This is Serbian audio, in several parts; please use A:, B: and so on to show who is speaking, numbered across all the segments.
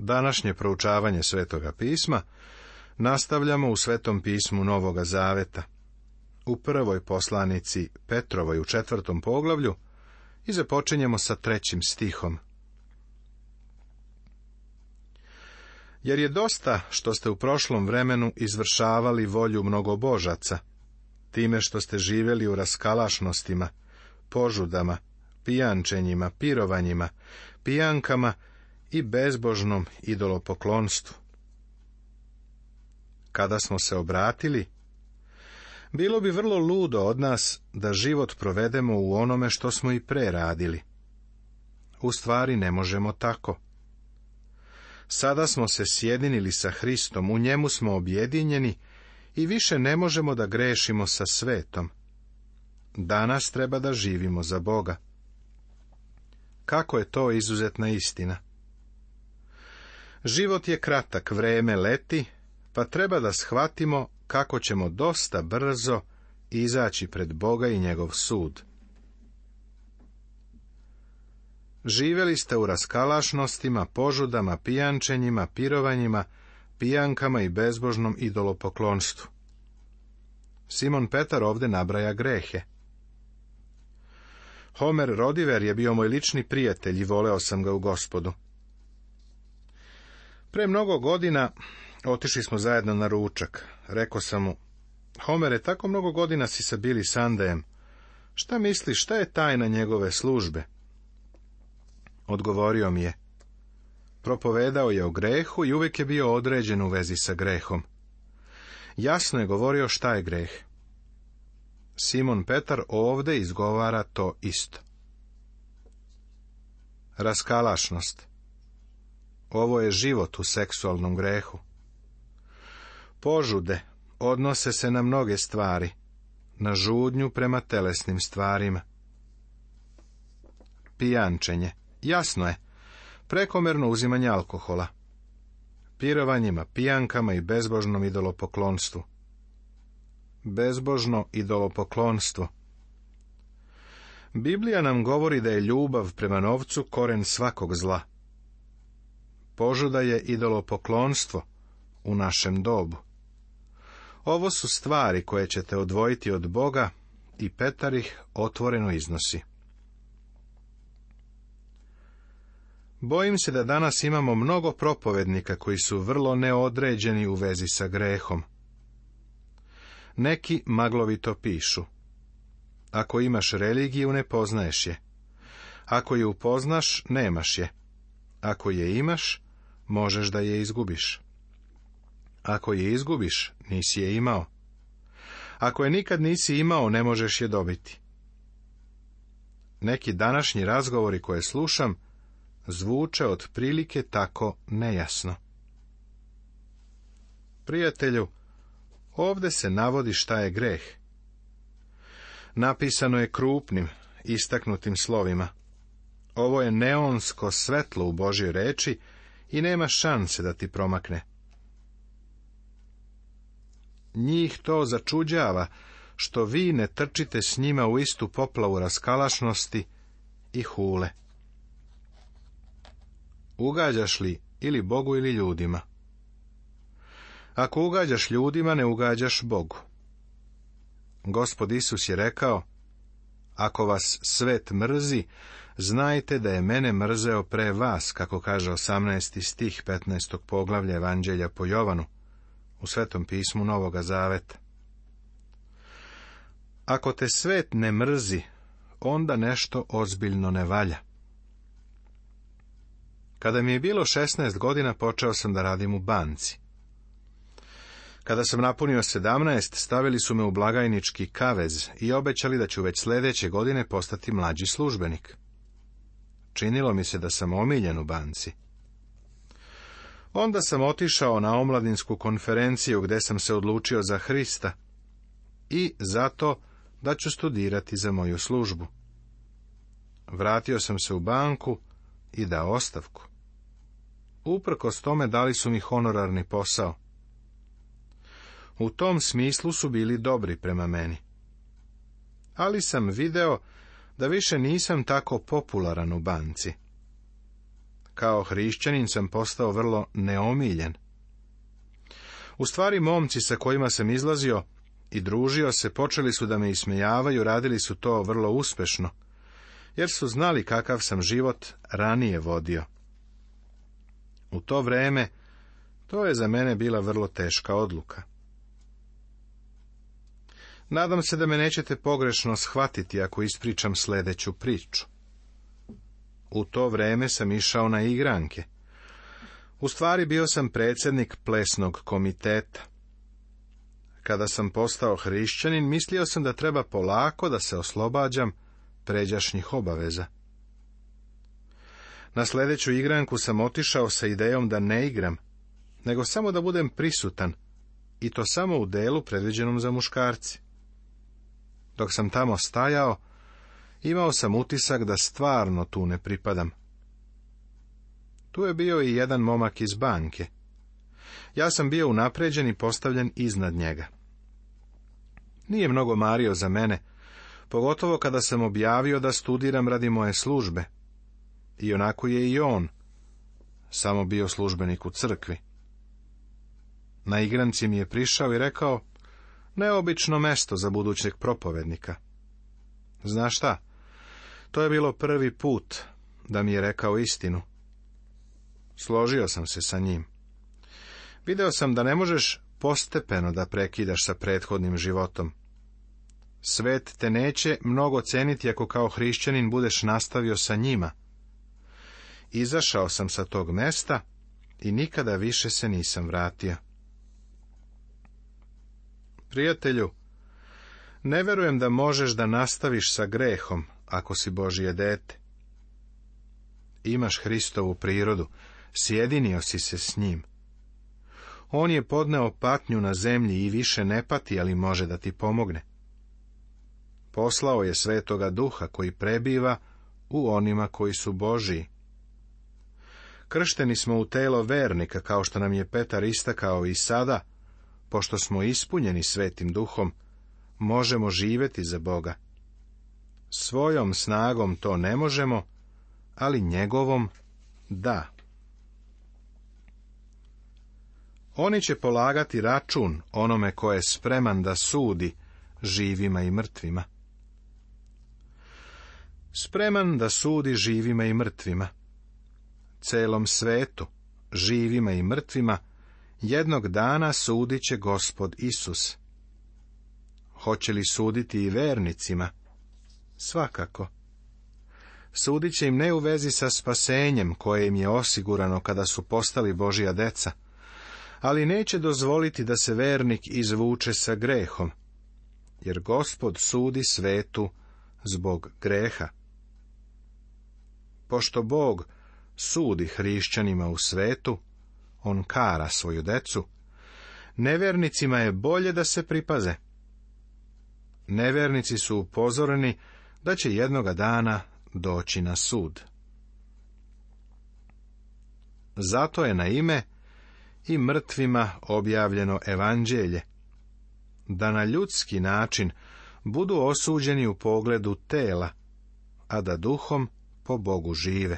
A: Današnje proučavanje Svetoga pisma nastavljamo u Svetom pismu Novoga Zaveta, u prvoj poslanici Petrovoj u 4. poglavlju i započinjemo sa 3. stihom. Jer je dosta što ste u prošlom vremenu izvršavali volju mnogobožaca, time što ste živjeli u raskalašnostima, požudama, pijančenjima, pirovanjima, pijankama i bezbožnom idolopoklonstvu. Kada smo se obratili, bilo bi vrlo ludo od nas da život provedemo u onome što smo i pre radili. U stvari ne možemo tako. Sada smo se sjedinili sa Hristom, u njemu smo objedinjeni i više ne možemo da grešimo sa svetom. Danas treba da živimo za Boga. Kako je to izuzetna istina? Život je kratak, vreme leti, pa treba da shvatimo kako ćemo dosta brzo izaći pred Boga i njegov sud. Živjeli ste u raskalašnostima, požudama, pijančenjima, pirovanjima, pijankama i bezbožnom idolopoklonstvu. Simon Petar ovdje nabraja grehe. Homer Rodiver je bio moj lični prijatelj i voleo sam ga u Gospodu. Pre mnogo godina otišli smo zajedno na ručak. Rekao sam mu: Homere, tako mnogo godina si sa Billy Sundayem. Šta misliš, šta je tajna njegove službe? Odgovorio mi je: propovedao je o grehu i uvijek je bio određen u vezi sa grehom. Jasno je govorio šta je greh. Simon Petar ovdje izgovara to isto. Raskalašnost. Ovo je život u seksualnom grehu. Požude odnose se na mnoge stvari, na žudnju prema telesnim stvarima. Pijančenje, jasno je, prekomerno uzimanje alkohola. Pirovanjima, pijankama i bezbožnom idolopoklonstvu. Bezbožno idolopoklonstvo. Biblija nam govori da je ljubav prema novcu koren svakog zla. Požuda je idolopoklonstvo u našem dobu. Ovo su stvari koje ćete odvojiti od Boga i Petar ih otvoreno iznosi. Bojim se da danas imamo mnogo propovednika koji su vrlo neodređeni u vezi sa grehom. Neki maglovito pišu: ako imaš religiju, ne poznaješ je. Ako je upoznaš, nemaš je. Ako je imaš, možeš da je izgubiš. Ako je izgubiš, nisi je imao. Ako je nikad nisi imao, ne možeš je dobiti. Neki današnji razgovori koje slušam zvuče otprilike tako nejasno. Prijatelju, ovdje se navodi šta je greh. Napisano je krupnim, istaknutim slovima. Ovo je neonsko svetlo u Božjoj reči i nema šanse da ti promakne. Njih to začuđava što vi ne trčite s njima u istu poplavu raskalašnosti i hule. Ugađaš li ili Bogu ili ljudima? Ako ugađaš ljudima, ne ugađaš Bogu. Gospod Isus je rekao: ako vas svet mrzi, znajte da je mene mrzeo pre vas, kako kaže 18. stih 15. poglavlja Evanđelja po Jovanu, u Svetom pismu Novoga Zaveta. Ako te svet ne mrzi, onda nešto ozbiljno ne valja. Kada mi je bilo 16 godina, počeo sam da radim u banci. Kada sam napunio 17, stavili su me u blagajnički kavez i obećali da ću već sljedeće godine postati mlađi službenik. Činilo mi se da sam omiljen u banci. Onda sam otišao na omladinsku konferenciju gdje sam se odlučio za Hrista i zato da ću studirati za moju službu. Vratio sam se u banku i dao ostavku. Uprkos tome dali su mi honorarni posao. U tom smislu su bili dobri prema meni. Ali sam video da više nisam tako popularan u banci. Kao hrišćanin sam postao vrlo neomiljen. U stvari, momci sa kojima sam izlazio i družio se počeli su da me ismejavaju, radili su to vrlo uspešno, jer su znali kakav sam život ranije vodio. U to vreme to je za mene bila vrlo teška odluka. Nadam se da me nećete pogrešno shvatiti ako ispričam sledeću priču. U to vreme sam išao na igranke. U stvari bio sam predsjednik plesnog komiteta. Kada sam postao hrišćanin, mislio sam da treba polako da se oslobađam pređašnjih obaveza. Na sledeću igranku sam otišao sa idejom da ne igram, nego samo da budem prisutan, i to samo u delu predviđenom za muškarci. Dok sam tamo stajao, imao sam utisak da stvarno tu ne pripadam. Tu je bio i jedan momak iz banke. Ja sam bio unapređen i postavljen iznad njega. Nije mnogo mario za mene, pogotovo kada sam objavio da studiram radi moje službe. I onako je i on samo bio službenik u crkvi. Na igranci mi je prišao i rekao: neobično mesto za budućeg propovednika. Znaš šta? To je bilo prvi put da mi je rekao istinu. Složio sam se sa njim. Video sam da ne možeš postepeno da prekidaš sa prethodnim životom. Svet te neće mnogo ceniti ako kao hrišćanin budeš nastavio sa njima. Izašao sam sa tog mesta i nikada više se nisam vratio. Prijatelju, ne verujem da možeš da nastaviš sa grehom ako si Božje dete. Imaš Hristovu prirodu, sjedinio si se s njim. On je podneo patnju na zemlji i više ne pati, ali može da ti pomogne. Poslao je Svetoga Duha koji prebiva u onima koji su Božji. Kršteni smo u telo vernika, kao što nam je Petar istakao, i sada, pošto smo ispunjeni Svetim Duhom, možemo živjeti za Boga. Svojom snagom to ne možemo, ali njegovom da. Oni će polagati račun onome ko je spreman da sudi živima i mrtvima. Spreman da sudi živima i mrtvima. Celom svetu, živima i mrtvima, jednog dana sudit će Gospod Isus. Hoće li suditi i vernicima? Svakako. Sudit će im ne u vezi sa spasenjem koje im je osigurano kada su postali Božja deca, ali neće dozvoliti da se vernik izvuče sa grehom, jer Gospod sudi svetu zbog greha. Pošto Bog sudi hrišćanima u svetu, on kara svoju decu, nevernicima je bolje da se pripaze. Nevernici su upozoreni da će jednoga dana doći na sud. Zato je na ime i mrtvima objavljeno evanđelje, da na ljudski način budu osuđeni u pogledu tela, a da duhom po Bogu žive.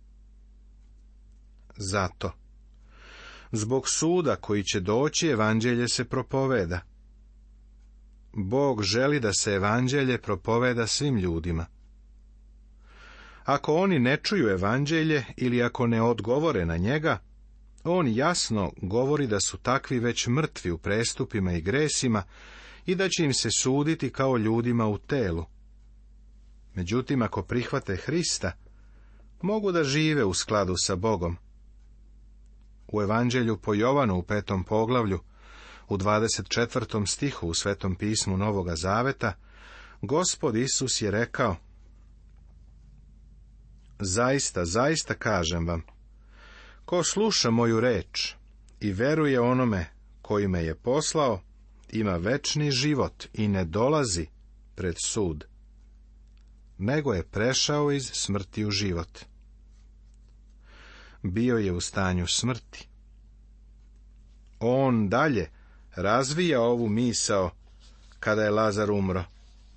A: Zato, zbog suda koji će doći, evanđelje se propoveda. Bog želi da se evanđelje propoveda svim ljudima. Ako oni ne čuju evanđelje ili ako ne odgovore na njega, on jasno govori da su takvi već mrtvi u prestupima i gresima i da će im se suditi kao ljudima u telu. Međutim, ako prihvate Hrista, mogu da žive u skladu sa Bogom. U evanđelju po Jovanu u 5. poglavlju, u 24. stihu u Svetom pismu Novoga Zaveta, Gospod Isus je rekao: zaista, zaista kažem vam, ko sluša moju reč i veruje onome koji me je poslao, ima večni život i ne dolazi pred sud, nego je prešao iz smrti u život. Bio je u stanju smrti. On dalje razvija ovu misao kada je Lazar umro.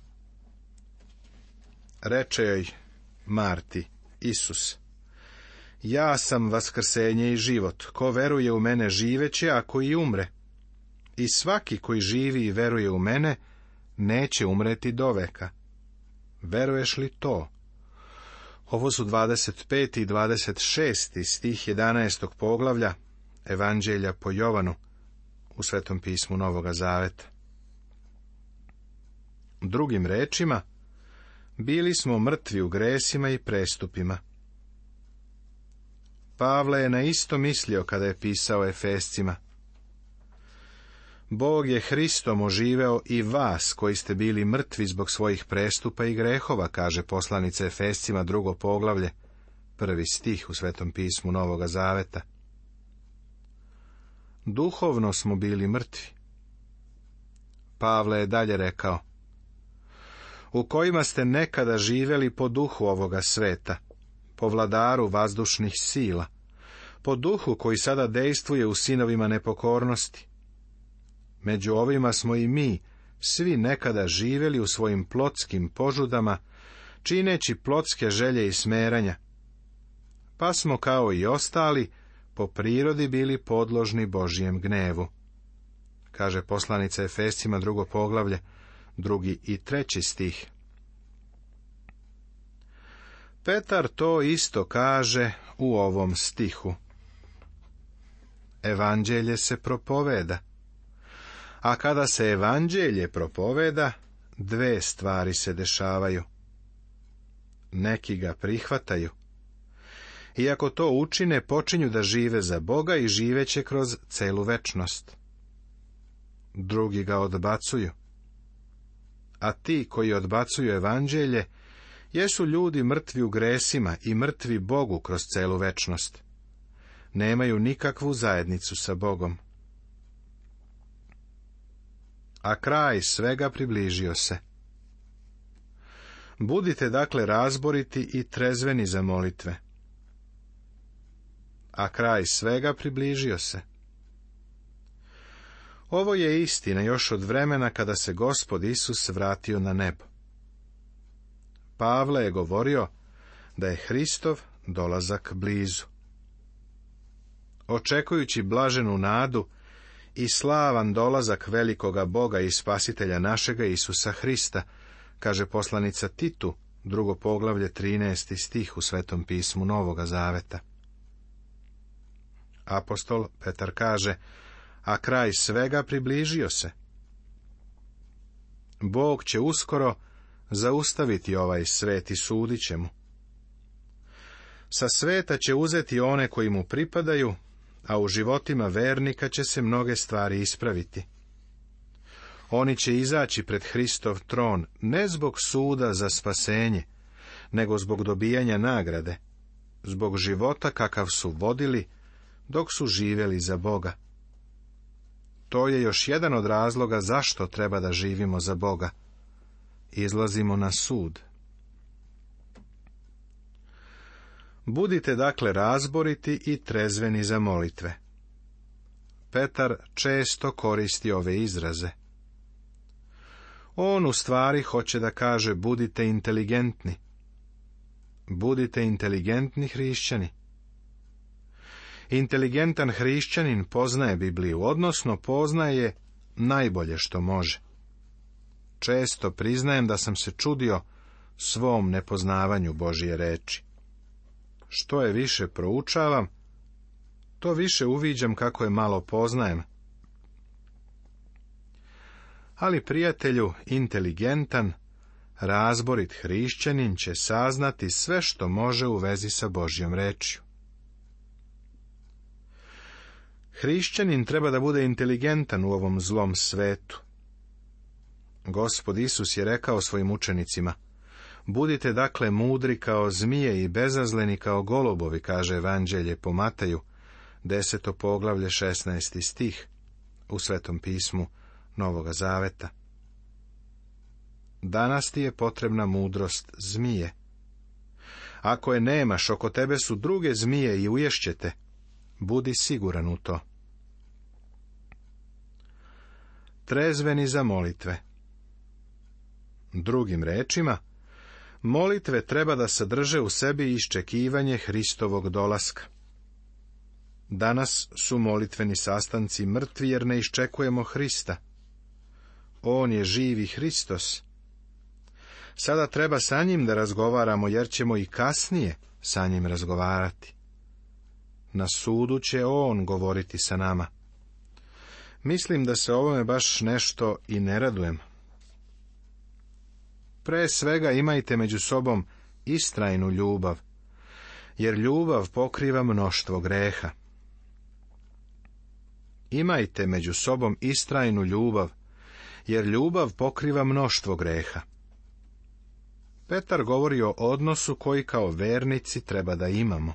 A: Reče joj Marti Isus: Ja sam vaskrsenje i život, ko veruje u mene živeće, ako i umre. I svaki koji živi i veruje u mene, neće umreti doveka. Veruješ li to? Ovo su 25. i 26. stih 11. poglavlja Evanđelja po Jovanu u Svetom pismu Novoga Zaveta. Drugim rečima, bili smo mrtvi u gresima i prestupima. Pavle je na isto mislio kada je pisao Efescima. Bog je Hristom oživeo i vas, koji ste bili mrtvi zbog svojih prestupa i grehova, kaže poslanica Efescima 2. poglavlje, 1. stih u Svetom pismu Novoga Zaveta. Duhovno smo bili mrtvi. Pavle je dalje rekao, u kojima ste nekada živjeli po duhu ovoga sveta, po vladaru vazdušnih sila, po duhu koji sada dejstvuje u sinovima nepokornosti. Među ovima smo i mi, svi nekada živjeli u svojim plotskim požudama, čineći plotske želje i smeranja. Pa smo, kao i ostali, po prirodi bili podložni Božjem gnevu. Kaže poslanica Efescima 2. poglavlje, 2. i 3. stih. Petar to isto kaže u ovom stihu. Evanđelje se propoveda. A kada se evanđelje propoveda, dve stvari se dešavaju. Neki ga prihvataju. I ako to učine, počinju da žive za Boga i živeće kroz celu večnost. Drugi ga odbacuju. A ti koji odbacuju evanđelje, jesu ljudi mrtvi u gresima i mrtvi Bogu kroz celu večnost. Nemaju nikakvu zajednicu sa Bogom. A kraj svega približio se. Budite dakle razboriti i trezveni za molitve. A kraj svega približio se. Ovo je istina još od vremena kada se Gospod Isus vratio na nebo. Pavle je govorio da je Hristov dolazak blizu. Očekujući blaženu nadu i slavan dolazak velikoga Boga i Spasitelja našega Isusa Hrista, kaže poslanica Titu, 2. poglavlje, 13. stih u Svetom pismu Novoga Zaveta. Apostol Petar kaže, a kraj svega približio se. Bog će uskoro zaustaviti ovaj svet i sudit će mu. Sa sveta će uzeti one koji mu pripadaju, a u životima vernika će se mnoge stvari ispraviti. Oni će izaći pred Hristov tron ne zbog suda za spasenje, nego zbog dobijanja nagrade, zbog života kakav su vodili dok su živjeli za Boga. To je još jedan od razloga zašto treba da živimo za Boga. Izlazimo na sud. Budite dakle razboriti i trezveni za molitve. Petar često koristi ove izraze. On u stvari hoće da kaže budite inteligentni. Budite inteligentni hrišćani. Inteligentan hrišćanin poznaje Bibliju, odnosno poznaje najbolje što može. Često priznajem da sam se čudio svom nepoznavanju Božje reči. Što je više proučavam, to više uviđam kako je malo poznajem. Ali prijatelju, inteligentan, razborit hrišćanin će saznati sve što može u vezi sa Božjom rečju. Hrišćanin treba da bude inteligentan u ovom zlom svetu. Gospod Isus je rekao svojim učenicima, budite dakle mudri kao zmije i bezazleni kao golubovi, kaže Evanđelje po Mataju, 10. poglavlje, 16. stih, u Svetom pismu Novoga Zaveta. Danas ti je potrebna mudrost zmije. Ako je nemaš, oko tebe su druge zmije i uješćete. Budi siguran u to. Trezveni za molitve. Drugim rečima, Molitve treba da sadrže u sebi iščekivanje Hristovog dolaska. Danas su molitveni sastanci mrtvi jer ne iščekujemo Hrista. On je živi Hristos. Sada treba sa njim da razgovaramo jer ćemo i kasnije sa njim razgovarati. Na sudu će on govoriti sa nama. Mislim da se ovome baš nešto i ne radujem. Pre svega imajte među sobom istrajnu ljubav, jer ljubav pokriva mnoštvo greha. Imajte među sobom istrajnu ljubav, jer ljubav pokriva mnoštvo greha. Petar govori o odnosu koji kao vernici treba da imamo.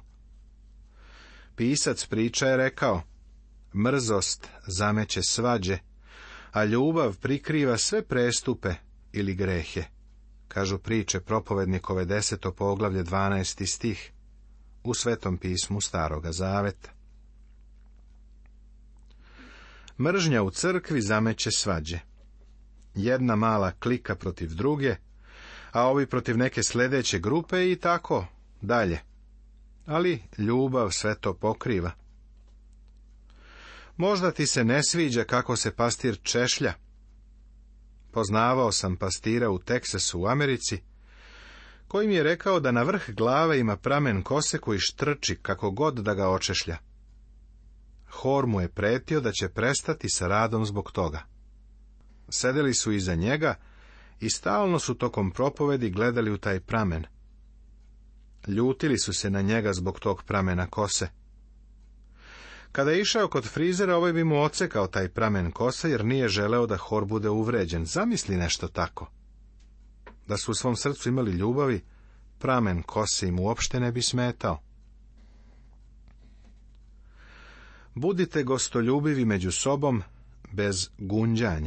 A: Pisac priča je rekao, mrzost zameće svađe, a ljubav prikriva sve prestupe ili grehe, kažu priče propovednikove 10. poglavlje 12. stih u Svetom pismu Staroga Zaveta. Mržnja u crkvi zameće svađe. Jedna mala klika protiv druge, a ovi protiv neke sljedeće grupe i tako dalje. Ali ljubav sve to pokriva. Možda ti se ne sviđa kako se pastir češlja. Poznavao sam pastira u Teksasu u Americi, koji mi je rekao da na vrh glave ima pramen kose koji štrči kako god da ga očešlja. Hor mu je pretio da će prestati sa radom zbog toga. Sedeli su iza njega i stalno su tokom propovedi gledali u taj pramen. Ljutili su se na njega zbog tog pramena kose. Kada je išao kod frizera, ovaj bi mu ocekao taj pramen kose, jer nije želeo da hor bude uvređen. Zamisli nešto tako. Da su u svom srcu imali ljubavi, pramen kose im uopšte ne bi smetao. Budite gostoljubivi među sobom, bez gunđanja.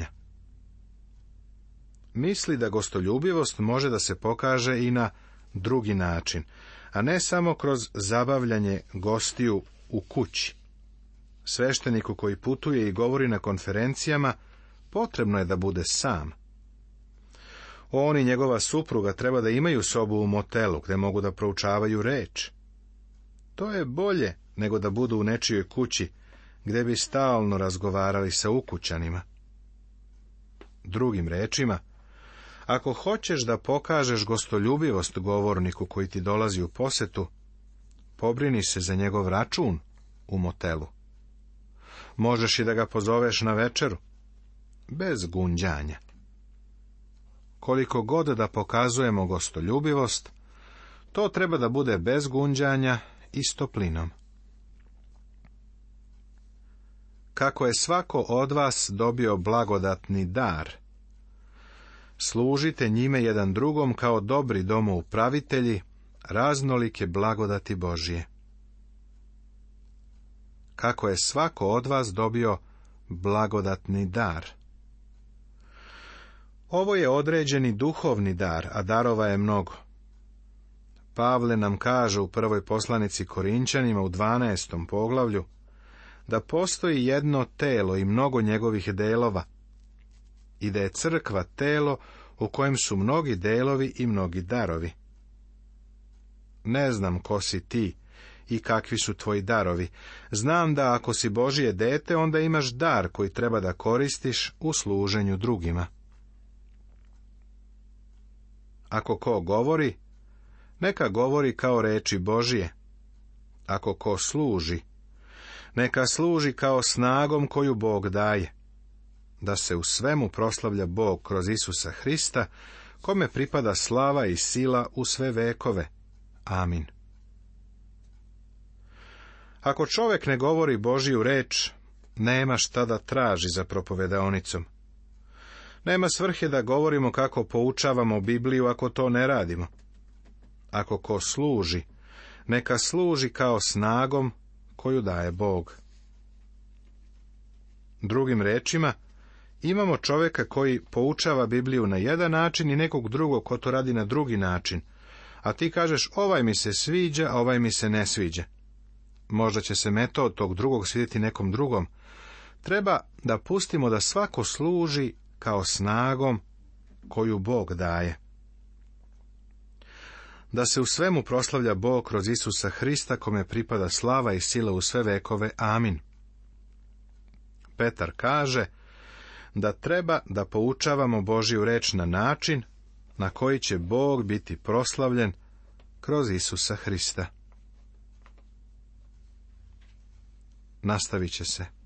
A: Misli da gostoljubivost može da se pokaže i na drugi način, a ne samo kroz zabavljanje gostiju u kući. Svešteniku koji putuje i govori na konferencijama, potrebno je da bude sam. On i njegova supruga treba da imaju sobu u motelu, gde mogu da proučavaju reč. To je bolje nego da budu u nečijoj kući, gde bi stalno razgovarali sa ukućanima. Drugim rečima, ako hoćeš da pokažeš gostoljubivost govorniku koji ti dolazi u posetu, pobrini se za njegov račun u motelu. Možeš i da ga pozoveš na večeru, bez gunđanja. Koliko god da pokazujemo gostoljubivost, to treba da bude bez gunđanja i s toplinom. Kako je svako od vas dobio blagodatni dar, služite njime jedan drugom kao dobri domoupravitelji raznolike blagodati Božje. Kako je svako od vas dobio blagodatni dar. Ovo je određeni duhovni dar, a darova je mnogo. Pavle nam kaže u prvoj poslanici Korinčanima u 12. poglavlju da postoji jedno telo i mnogo njegovih delova i da je crkva telo u kojem su mnogi delovi i mnogi darovi. Ne znam ko si ti i kakvi su tvoji darovi. Znam da ako si Božje dete, onda imaš dar koji treba da koristiš u služenju drugima. Ako ko govori, neka govori kao reči Božje. Ako ko služi, neka služi kao snagom koju Bog daje, da se u svemu proslavlja Bog kroz Isusa Hrista, kome pripada slava i sila u sve vekove. Amin. Ako čovjek ne govori Božju reč, nema šta da traži za propovedaonicom. Nema svrhe da govorimo kako poučavamo Bibliju ako to ne radimo. Ako ko služi, neka služi kao snagom koju daje Bog. Drugim rečima, imamo čovjeka koji poučava Bibliju na jedan način i nekog drugog ko to radi na drugi način, a ti kažeš ovaj mi se sviđa, a ovaj mi se ne sviđa. Možda će se metod tog drugog svidjeti nekom drugom. Treba da pustimo da svako služi kao snagom koju Bog daje. da se u svemu proslavlja Bog kroz Isusa Hrista, kome pripada slava i sila u sve vekove. Amin. Petar kaže da treba da poučavamo Božju reč na način na koji će Bog biti proslavljen kroz Isusa Hrista. Nastavit će se.